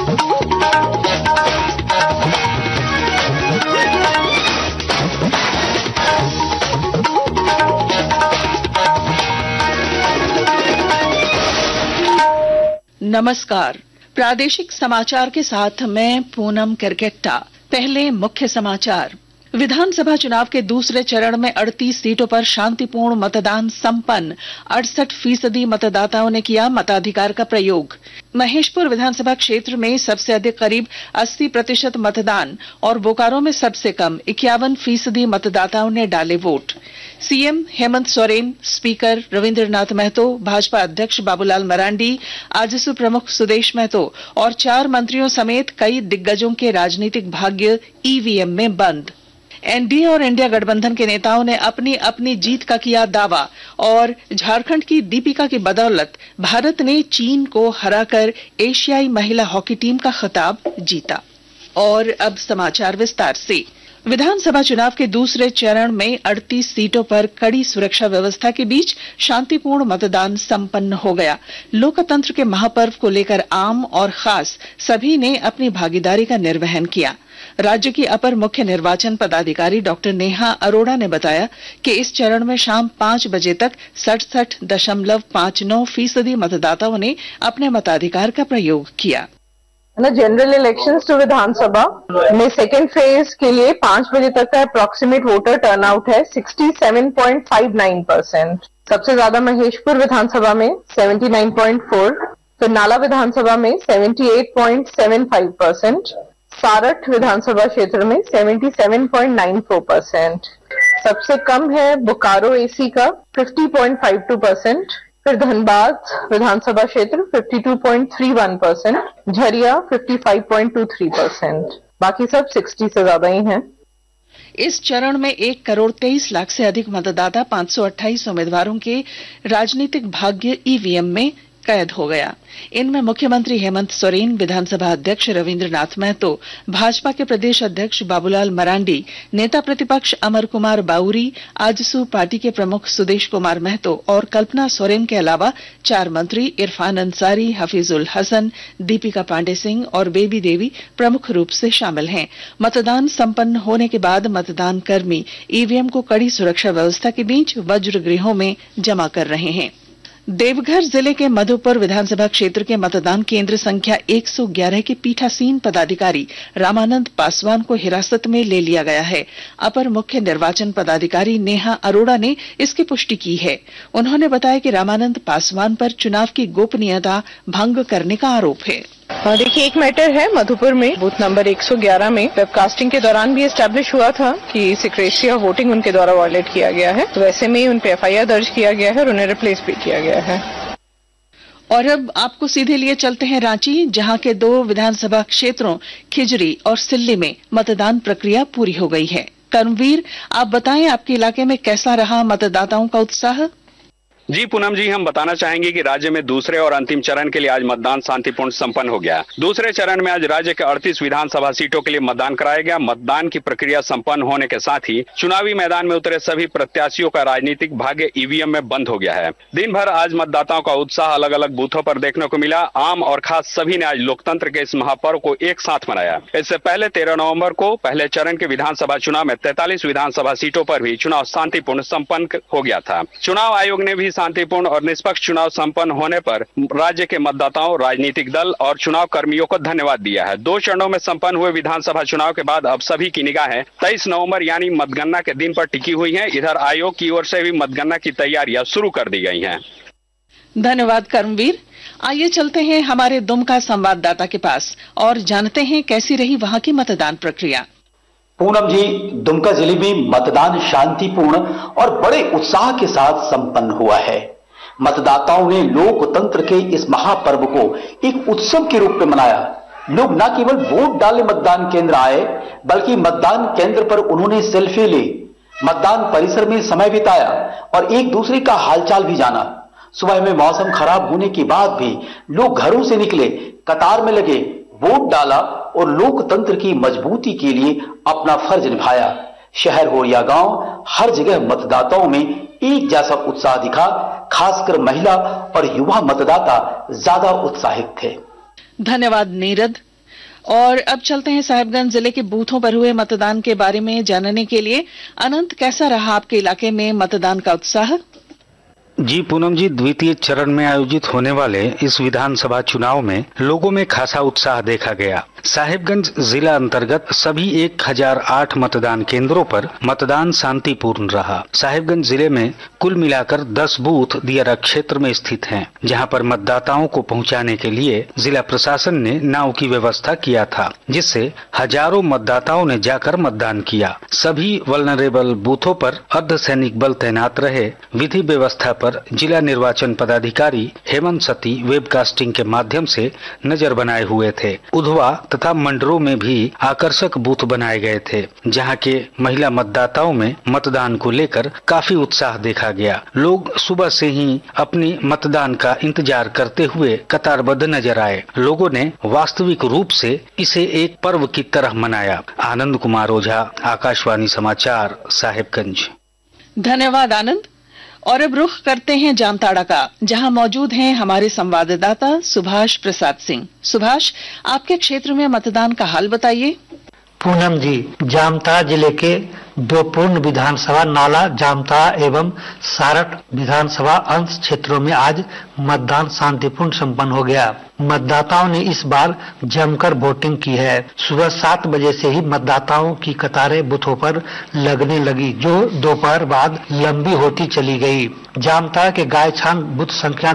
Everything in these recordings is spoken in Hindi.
नमस्कार। प्रादेशिक समाचार के साथ मैं पूनम करकेट्टा। पहले मुख्य समाचार। विधानसभा चुनाव के दूसरे चरण में 38 सीटों पर शांतिपूर्ण मतदान संपन्न। 68% मतदाताओं ने किया मताधिकार का प्रयोग। महेशपुर विधानसभा क्षेत्र में सबसे अधिक करीब 80% मतदान और बोकारो में सबसे कम 51% मतदाताओं ने डाले vote. CM Hemant Soren, speaker Rabindranath Mahato, Bhajpa अध्यक्ष बाबूलाल मरांडी, आजसू प्रमुख सुदेश महतो और 4 मंत्रियों समेत कई दिग्गजों के राजनीतिक भाग्य ईवीएम में बंद। एनडीए और इंडिया गठबंधन के नेताओं ने अपनी अपनी जीत का किया दावा और झारखंड की दीपिका की बदौलत भारत ने चीन को हराकर एशियाई महिला हॉकी टीम का खिताब जीता। और अब समाचार विस्तार से। विधानसभा चुनाव के दूसरे चरण में 38 सीटों पर कड़ी सुरक्षा व्यवस्था के बीच शांतिपूर्ण मतदान संपन्न हो गया। लोकतंत्र के महापर्व को लेकर आम और खास सभी ने अपनी भागीदारी का निर्वहन किया। राज्य की अपर मुख्य निर्वाचन पदाधिकारी डॉक्टर नेहा अरोड़ा ने बताया कि इस चरण में शाम 5 बजे तक 67.59% मतदाताओं ने अपने मताधिकार का प्रयोग किया। जनरल इलेक्शंस टू विधानसभा में सेकेंड फेज के लिए 5 बजे तक का अप्रोक्सीमेट वोटर टर्नआउट है 67.59%। सबसे ज्यादा महेशपुर विधानसभा में 79.4, फिर नाला विधानसभा में 78.75%, सारठ विधानसभा क्षेत्र में 77.94%। सबसे कम है बोकारो एसी का 50.52%, फिर धनबाद विधानसभा क्षेत्र 52.31%, झरिया 55.23%, बाकी सब 60 से ज्यादा ही हैं। इस चरण में 1,23,00,000 से अधिक मतदाता 528 उम्मीदवारों के राजनीतिक भाग्य ईवीएम में कैद हो गया। इनमें मुख्यमंत्री हेमंत सोरेन, विधानसभा अध्यक्ष रविंद्रनाथ महतो, भाजपा के प्रदेश अध्यक्ष बाबूलाल मरांडी, नेता प्रतिपक्ष अमर कुमार बाउरी, आजसू पार्टी के प्रमुख सुदेश कुमार महतो और कल्पना सोरेन के अलावा 4 मंत्री इरफान अंसारी, हफीजुल हसन, दीपिका पांडे सिंह और बेबी देवी प्रमुख रूप से शामिल हैं। मतदान संपन्न होने के बाद मतदान कर्मी ईवीएम को कड़ी सुरक्षा व्यवस्था के बीच वज्रगृहों में जमा कर रहे हैं। देवघर जिले के मधुपुर विधानसभा क्षेत्र के मतदान केंद्र संख्या 111 के पीठासीन पदाधिकारी रामानंद पासवान को हिरासत में ले लिया गया है। अपर मुख्य निर्वाचन पदाधिकारी नेहा अरोड़ा ने इसकी पुष्टि की है। उन्होंने बताया कि रामानंद पासवान पर चुनाव की गोपनीयता भंग करने का आरोप है। देखिए, एक मैटर है मधुपुर में बूथ नंबर 111 में वेबकास्टिंग के दौरान भी एस्टैब्लिश हुआ था कि सीक्रेसी ऑफ वोटिंग उनके द्वारा वायलेट किया गया है, तो वैसे में उन पे एफआईआर दर्ज किया गया है और उन्हें रिप्लेस भी किया गया है। और अब आपको सीधे लिए चलते हैं रांची, जहां के 2 विधानसभा क्षेत्रों खिजरी और सिल्ली में मतदान प्रक्रिया पूरी हो गई है। कर्मवीर, आप बताएं आपके इलाके में कैसा रहा मतदाताओं का उत्साह? जी पूनम जी, हम बताना चाहेंगे कि राज्य में दूसरे और अंतिम चरण के लिए आज मतदान शांतिपूर्ण संपन्न हो गया। दूसरे चरण में आज राज्य के 38 विधानसभा सीटों के लिए मतदान कराया गया। मतदान की प्रक्रिया संपन्न होने के साथ ही चुनावी मैदान में उतरे सभी प्रत्याशियों का राजनीतिक भाग्य ईवीएम में बंद हो गया है। दिन भर आज मतदाताओं का उत्साह अलग अलग बूथों पर देखने को मिला। आम और खास सभी ने आज लोकतंत्र के इस महापर्व को एक साथ मनाया। इससे पहले 13 नवम्बर को पहले चरण के विधानसभा चुनाव में 43 विधानसभा सीटों पर भी चुनाव शांतिपूर्ण संपन्न हो गया था। चुनाव आयोग ने भी शांतिपूर्ण और निष्पक्ष चुनाव संपन्न होने पर राज्य के मतदाताओं, राजनीतिक दल और चुनाव कर्मियों को धन्यवाद दिया है। 2 चरणों में संपन्न हुए विधानसभा चुनाव के बाद अब सभी की निगाहें 23 नवंबर यानी मतगणना के दिन पर टिकी हुई हैं। इधर आयोग की ओर से भी मतगणना की तैयारियां शुरू कर दी गई हैं। धन्यवाद कर्मवीर। आइए चलते हैं हमारे दुमका संवाददाता के पास और जानते हैं कैसी रही वहां की मतदान प्रक्रिया। पूनम जी, दुमका जिले में मतदान शांतिपूर्ण और बड़े उत्साह के साथ संपन्न हुआ है। मतदाताओं ने लोकतंत्र के इस महापर्व को एक उत्सव के रूप में मनाया। लोग न केवल वोट डालने मतदान केंद्र आए, बल्कि मतदान केंद्र पर उन्होंने सेल्फी ली, मतदान परिसर में समय बिताया और एक दूसरे का हालचाल भी जाना। सुबह में मौसम खराब होने के बाद भी लोग घरों से निकले, कतार में लगे, वोट डाला और लोकतंत्र की मजबूती के लिए अपना फर्ज निभाया। शहर हो या गांव, हर जगह मतदाताओं में एक जैसा उत्साह दिखा। खासकर महिला और युवा मतदाता ज्यादा उत्साहित थे। धन्यवाद नीरद। और अब चलते हैं साहिबगंज जिले के बूथों पर हुए मतदान के बारे में जानने के लिए। अनंत, कैसा रहा आपके इलाके में मतदान का उत्साह? जी पूनम जी, द्वितीय चरण में आयोजित होने वाले इस विधानसभा चुनाव में लोगों में खासा उत्साह देखा गया। साहिबगंज जिला अंतर्गत सभी 1008 मतदान केंद्रों पर मतदान शांतिपूर्ण रहा। साहिबगंज जिले में कुल मिलाकर 10 बूथ दियारा क्षेत्र में स्थित हैं, जहां पर मतदाताओं को पहुंचाने के लिए जिला प्रशासन ने नाव की व्यवस्था किया था, जिससे हजारों मतदाताओं ने जाकर मतदान किया। सभी वल्नरेबल बूथों पर अर्धसैनिक बल तैनात रहे। विधि व्यवस्था पर जिला निर्वाचन पदाधिकारी हेमंत सती वेबकास्टिंग के माध्यम से नजर बनाए हुए थे। उधवा तथा मंडरों में भी आकर्षक बूथ बनाए गए थे, जहां के महिला मतदाताओं में मतदान को लेकर काफी उत्साह देखा गया। लोग सुबह से ही अपनी मतदान का इंतजार करते हुए कतारबद्ध नजर आए। लोगों ने वास्तविक रूप से इसे एक पर्व की तरह मनाया। आनंद कुमार ओझा, आकाशवाणी समाचार, साहिबगंज। धन्यवाद आनंद। और अब रुख करते हैं जामताड़ा का, जहां मौजूद हैं हमारे संवाददाता सुभाष प्रसाद सिंह। सुभाष, आपके क्षेत्र में मतदान का हाल बताइए। पूनम जी, जामताड़ा जिले के दो पूर्ण विधानसभा नाला जामताड़ा एवं सारठ विधानसभा अंश क्षेत्रों में आज मतदान शांतिपूर्ण संपन्न हो गया। मतदाताओं ने इस बार जमकर वोटिंग की है। सुबह 7 बजे से ही मतदाताओं की कतारें बूथों पर लगने लगी, जो दोपहर बाद लंबी होती चली गई। जामताड़ा के गायछान बूथ संख्या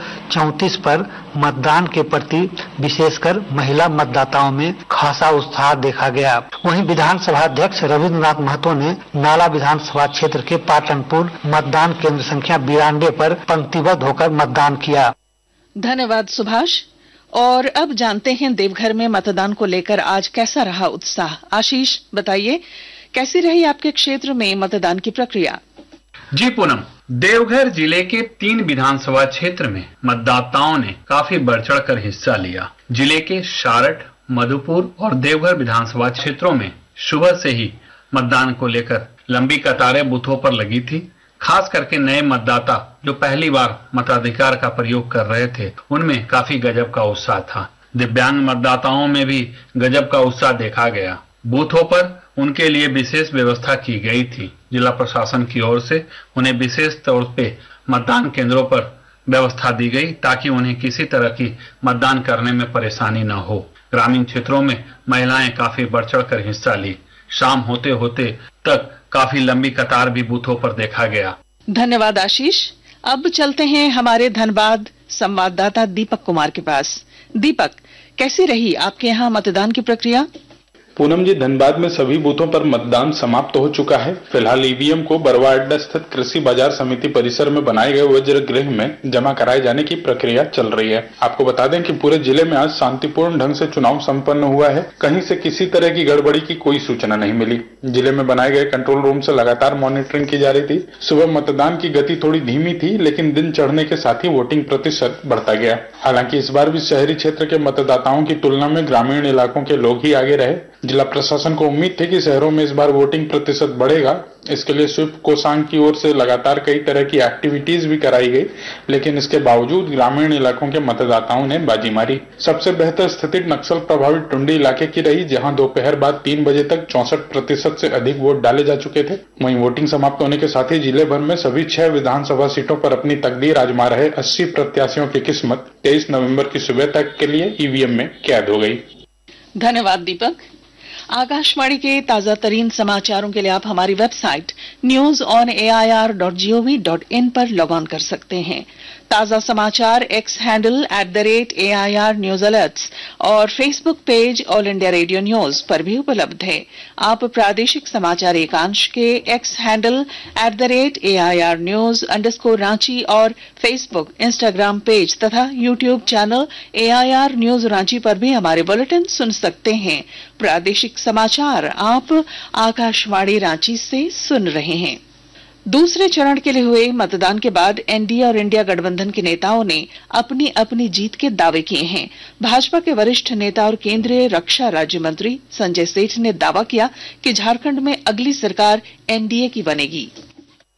234 पर मतदान के प्रति विशेषकर महिला मतदाताओं में खासा उत्साह देखा गया। वहीं विधानसभा अध्यक्ष रविन्द्रनाथ महतो ने नाला विधानसभा क्षेत्र के पाटनपुर मतदान केंद्र संख्या 92 पर पंक्तिबद्ध होकर मतदान किया। धन्यवाद सुभाष। और अब जानते हैं देवघर में मतदान को लेकर आज कैसा रहा उत्साह। आशीष, बताइए कैसी रही आपके क्षेत्र में मतदान की प्रक्रिया? जी पूनम, देवघर जिले के 3 विधानसभा क्षेत्र में मतदाताओं ने काफी बढ़ चढ़ कर हिस्सा लिया। जिले के शारठ, मधुपुर और देवघर विधानसभा क्षेत्रों में सुबह से ही मतदान को लेकर लंबी कतारें बूथों पर लगी थी। खास करके नए मतदाता जो पहली बार मताधिकार का प्रयोग कर रहे थे, उनमें काफी गजब का उत्साह था। दिव्यांग मतदाताओं में भी गजब का उत्साह देखा गया। बूथों पर उनके लिए विशेष व्यवस्था की गई थी। जिला प्रशासन की ओर से उन्हें विशेष तौर पे मतदान केंद्रों पर व्यवस्था दी गई, ताकि उन्हें किसी तरह की मतदान करने में परेशानी न हो। ग्रामीण क्षेत्रों में महिलाएं काफी बढ़ चढ़ कर हिस्सा ली। शाम होते होते तक काफी लंबी कतार भी बूथों पर देखा गया। धन्यवाद आशीष। अब चलते हैं हमारे धनबाद संवाददाता दीपक कुमार के पास। दीपक, कैसी रही आपके यहाँ मतदान की प्रक्रिया? पूनम जी, धनबाद में सभी बूथों पर मतदान समाप्त हो चुका है। फिलहाल ईवीएम को बरवा अड्डा स्थित कृषि बाजार समिति परिसर में बनाए गए वज्र गृह में जमा कराए जाने की प्रक्रिया चल रही है। आपको बता दें कि पूरे जिले में आज शांतिपूर्ण ढंग से चुनाव संपन्न हुआ है। कहीं से किसी तरह की गड़बड़ी की कोई सूचना नहीं मिली। जिले में बनाए गए कंट्रोल रूम से लगातार मॉनिटरिंग की जा रही थी। सुबह मतदान की गति थोड़ी धीमी थी, लेकिन दिन चढ़ने के साथ ही वोटिंग प्रतिशत बढ़ता गया। हालांकि इस बार भी शहरी क्षेत्र के मतदाताओं की तुलना में ग्रामीण इलाकों के लोग ही आगे रहे। जिला प्रशासन को उम्मीद थी कि शहरों में इस बार वोटिंग प्रतिशत बढ़ेगा। इसके लिए स्वीप कोषांग की ओर से लगातार कई तरह की एक्टिविटीज भी कराई गई, लेकिन इसके बावजूद ग्रामीण इलाकों के मतदाताओं ने बाजी मारी। सबसे बेहतर स्थिति नक्सल प्रभावित टुंडी इलाके की रही, जहां दोपहर बाद 3 बजे तक 64% से अधिक वोट डाले जा चुके थे। वहीं वोटिंग समाप्त होने के साथ ही जिले भर में सभी 6 विधानसभा सीटों पर अपनी तकदीर आजमा रहे 80 प्रत्याशियों की किस्मत 23 नवंबर की सुबह तक के लिए ईवीएम में कैद हो गई। धन्यवाद दीपक। आकाशवाणी के ताजा तरीन समाचारों के लिए आप हमारी वेबसाइट newsonair.gov.in पर लॉग ऑन कर सकते हैं। ताजा समाचार X handle @AIR news alerts और Facebook page all India radio news पर भी उपलब्ध है। आप प्रादेशिक समाचार एकांश के एक्स हैंडल @AIR न्यूज _ और फेसबुक, इंस्टाग्राम पेज तथा YouTube channel AIR news Ranchi पर भी हमारे बुलेटिन सुन सकते हैं। प्रादेशिक समाचार आप आकाशवाणी रांची से सुन रहे हैं। दूसरे चरण के लिए हुए मतदान के बाद एनडीए और इंडिया गठबंधन के नेताओं ने अपनी अपनी जीत के दावे किए हैं। भाजपा के वरिष्ठ नेता और केंद्रीय रक्षा राज्य मंत्री संजय सेठ ने दावा किया कि झारखंड में अगली सरकार एनडीए की बनेगी।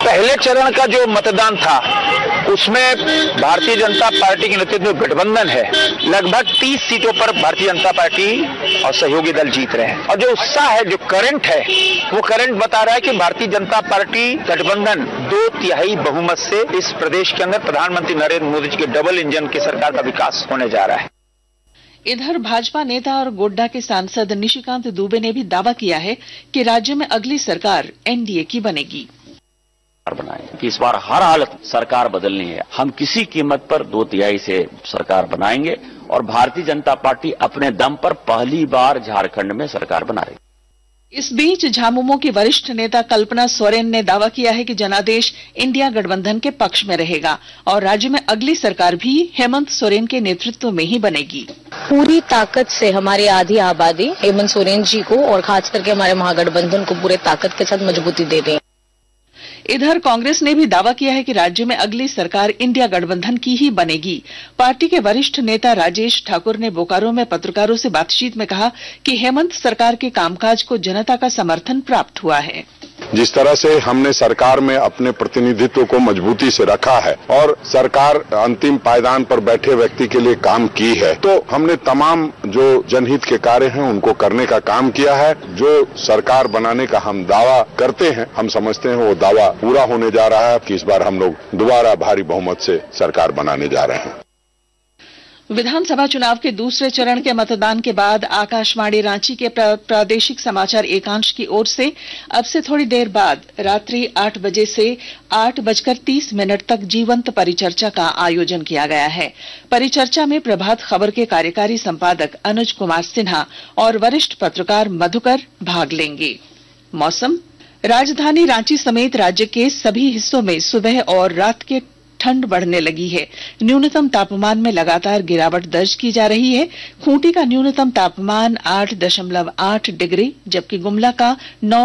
पहले चरण का जो मतदान था उसमें भारतीय जनता पार्टी के नेतृत्व में गठबंधन है, लगभग 30 सीटों पर भारतीय जनता पार्टी और सहयोगी दल जीत रहे हैं। और जो उत्साह है, जो करंट है, वो करंट बता रहा है कि भारतीय जनता पार्टी गठबंधन 2/3 बहुमत से इस प्रदेश के अंदर प्रधानमंत्री नरेंद्र मोदी जी के डबल इंजन की सरकार का विकास होने जा रहा है। इधर भाजपा नेता और गोड्डा के सांसद निशिकांत दुबे ने भी दावा किया है कि राज्य में अगली सरकार एनडीए की बनेगी। बनाएंगे कि इस बार हर हालत सरकार बदलनी है, हम किसी कीमत पर 2/3 से सरकार बनाएंगे और भारतीय जनता पार्टी अपने दम पर पहली बार झारखंड में सरकार बना रही। इस बीच झामुमो की वरिष्ठ नेता कल्पना सोरेन ने दावा किया है कि जनादेश इंडिया गठबंधन के पक्ष में रहेगा और राज्य में अगली सरकार भी हेमंत सोरेन के नेतृत्व में ही बनेगी। पूरी ताकत से हमारी आधी आबादी हेमंत सोरेन जी को और खास करके हमारे महागठबंधन को पूरे ताकत के साथ मजबूती दे रही है। इधर कांग्रेस ने भी दावा किया है कि राज्य में अगली सरकार इंडिया गठबंधन की ही बनेगी। पार्टी के वरिष्ठ नेता राजेश ठाकुर ने बोकारो में पत्रकारों से बातचीत में कहा कि हेमंत सरकार के कामकाज को जनता का समर्थन प्राप्त हुआ है। जिस तरह से हमने सरकार में अपने प्रतिनिधित्व को मजबूती से रखा है और सरकार अंतिम पायदान पर बैठे व्यक्ति के लिए काम की है, तो हमने तमाम जो जनहित के कार्य हैं उनको करने का काम किया है। जो सरकार बनाने का हम दावा करते हैं, हम समझते हैं वो दावा पूरा होने जा रहा है कि इस बार हम लोग दोबारा भारी बहुमत से सरकार बनाने जा रहे हैं। विधानसभा चुनाव के दूसरे चरण के मतदान के बाद आकाशवाणी रांची के प्रादेशिक समाचार एकांश की ओर से अब से थोड़ी देर बाद रात्रि 8 बजे से 8:30 तक जीवंत परिचर्चा का आयोजन किया गया है। परिचर्चा में प्रभात खबर के कार्यकारी संपादक अनुज कुमार सिन्हा और वरिष्ठ पत्रकार मधुकर भाग लेंगे। मौसम। राजधानी रांची समेत राज्य के सभी हिस्सों में सुबह और रात के ठंड बढ़ने लगी है। न्यूनतम तापमान में लगातार गिरावट दर्ज की जा रही है। खूंटी का न्यूनतम तापमान 8.8 डिग्री जबकि गुमला का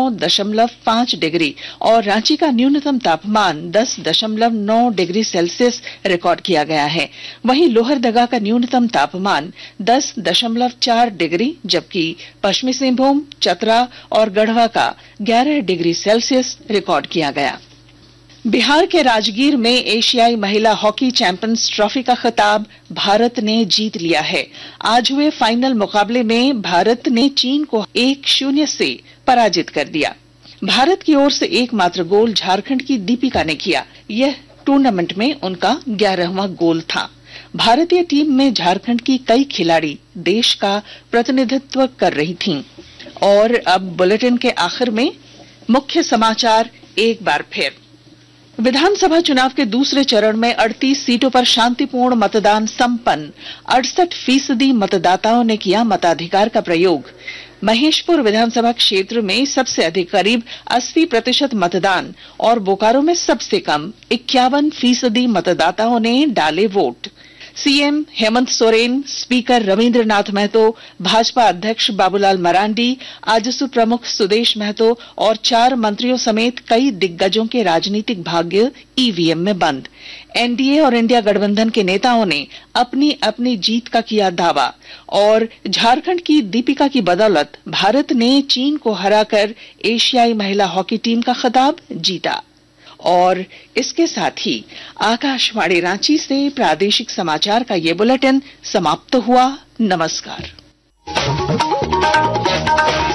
9.5 डिग्री और रांची का न्यूनतम तापमान 10.9 डिग्री सेल्सियस रिकॉर्ड किया गया है। वहीं लोहरदगा का न्यूनतम तापमान 10.4 डिग्री जबकि पश्चिमी सिंहभूम, चतरा और गढ़वा का 11 डिग्री सेल्सियस रिकॉर्ड किया गया। बिहार के राजगीर में एशियाई महिला हॉकी चैंपियंस ट्रॉफी का खिताब भारत ने जीत लिया है। आज हुए फाइनल मुकाबले में भारत ने चीन को 1-0 से पराजित कर दिया। भारत की ओर से एकमात्र गोल झारखंड की दीपिका ने किया। यह टूर्नामेंट में उनका 11वां गोल था। भारतीय टीम में झारखंड की कई खिलाड़ी देश का प्रतिनिधित्व कर रही थीं। और अब बुलेटिन के आखिर में मुख्य समाचार एक बार फिर। विधानसभा चुनाव के दूसरे चरण में 38 सीटों पर शांतिपूर्ण मतदान संपन्न। 68% मतदाताओं ने किया मताधिकार का प्रयोग। महेशपुर विधानसभा क्षेत्र में सबसे अधिक करीब 80% मतदान और बोकारो में सबसे कम 51% मतदाताओं ने डाले vote. CM Hemant Soren, speaker Rabindranath Mahato, Bhajpa अध्यक्ष बाबूलाल मरांडी, आजसू प्रमुख सुदेश महतो और 4 मंत्रियों समेत कई दिग्गजों के राजनीतिक भाग्य ईवीएम में बंद। एनडीए और इंडिया गठबंधन के नेताओं ने अपनी अपनी जीत का किया दावा और झारखंड की दीपिका की बदौलत भारत ने चीन को हराकर एशियाई महिला हॉकी टीम का खिताब जीता। और इसके साथ ही आकाशवाणी रांची से प्रादेशिक समाचार का ये बुलेटिन समाप्त हुआ। नमस्कार।